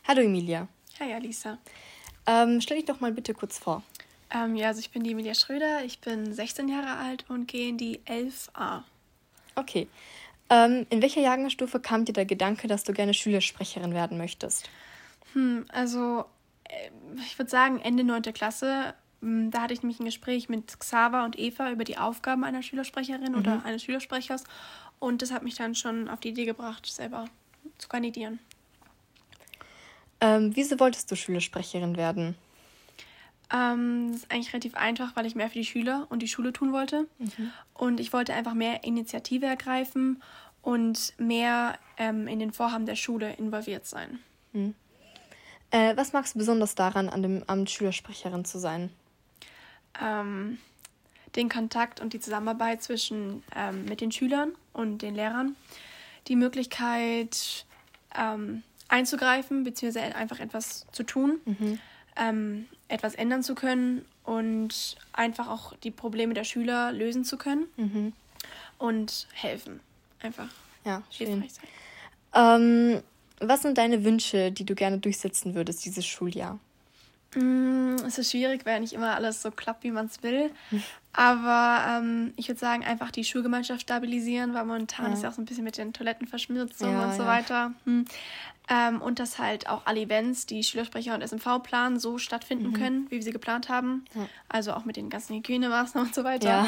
Hallo Emilia. Hi Alisa. Stell dich doch mal bitte kurz vor. Also ich bin die Emilia Schröder, ich bin 16 Jahre alt und gehe in die 11a. Okay. In welcher Jahrgangsstufe kam dir der Gedanke, dass du gerne Schülersprecherin werden möchtest? Ich würde sagen Ende 9. Klasse. Da hatte ich nämlich ein Gespräch mit Xaver und Eva über die Aufgaben einer Schülersprecherin oder eines Schülersprechers. Und das hat mich dann schon auf die Idee gebracht, selber zu kandidieren. Wieso wolltest du Schülersprecherin werden? Das ist eigentlich relativ einfach, weil ich mehr für die Schüler und die Schule tun wollte. Und ich wollte einfach mehr Initiative ergreifen und mehr in den Vorhaben der Schule involviert sein. Was magst du besonders daran, an dem Amt Schülersprecherin zu sein? Den Kontakt und die Zusammenarbeit mit den Schülern und den Lehrern. Die Möglichkeit einzugreifen, beziehungsweise einfach etwas zu tun. Etwas ändern zu können und einfach auch die Probleme der Schüler lösen zu können und helfen. Einfach hilfreich sein. Was sind deine Wünsche, die du gerne durchsetzen würdest dieses Schuljahr? Es ist schwierig, weil nicht immer alles so klappt, wie man es will. Aber ich würde sagen, einfach die Schulgemeinschaft stabilisieren, weil momentan ist ja auch so ein bisschen mit den Toilettenverschmutzungen und so weiter. Und dass halt auch alle Events, die Schülersprecher und SMV planen, so stattfinden können, wie wir sie geplant haben. Also auch mit den ganzen Hygienemaßnahmen und so weiter.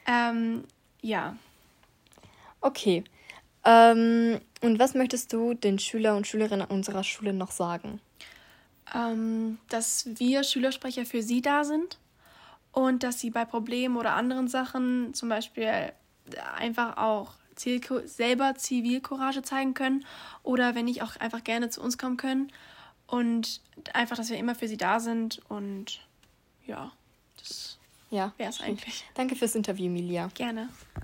Okay. Und was möchtest du den Schüler und Schülerinnen unserer Schule noch sagen? Dass wir Schülersprecher für sie da sind und dass sie bei Problemen oder anderen Sachen zum Beispiel einfach auch selber Zivilcourage zeigen können oder wenn nicht auch einfach gerne zu uns kommen können und einfach, dass wir immer für sie da sind und das wäre es eigentlich. Danke fürs Interview, Emilia. Gerne.